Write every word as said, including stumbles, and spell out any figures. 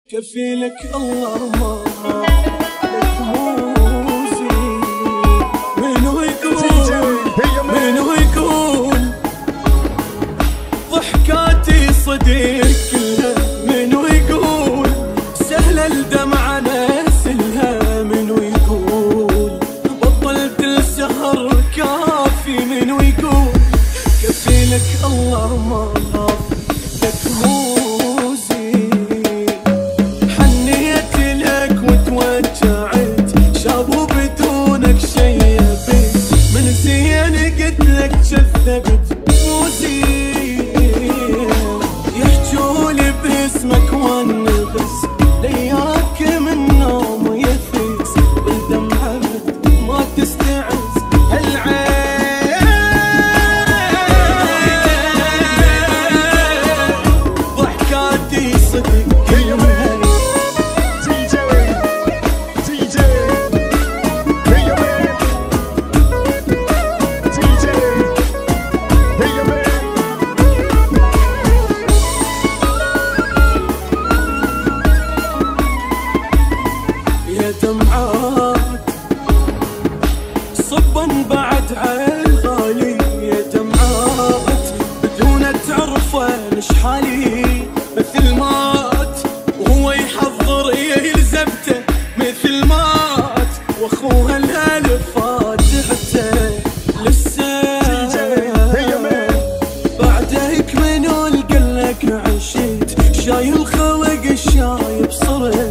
كفيلك الله ما لك موزي. منو يقول منو يقول ضحكاتي صديق كلها؟ منو يقول سهلة الدمعة نسلها؟ منو يقول بطلت السهر كافي؟ منو يقول كفيلك الله ما لك موزي. حنيت لك وتوجعت شابو بدونك شي يبي، من زين قلت لك كذبت موزي. يحجولي باسمك والنفس لياك من نوم يفيس، بالدمعة ما تستعز العين. ضحكاتي صدق دمعات صبا بعد عالغالي، يا دمعات بدون تعرفه نشحالي. مثل مات وهو يحضر يلزبته، مثل مات واخوها الالف فاتحته لسه. بعدك منو قالك عشيت شايل خلق الشايب صرت؟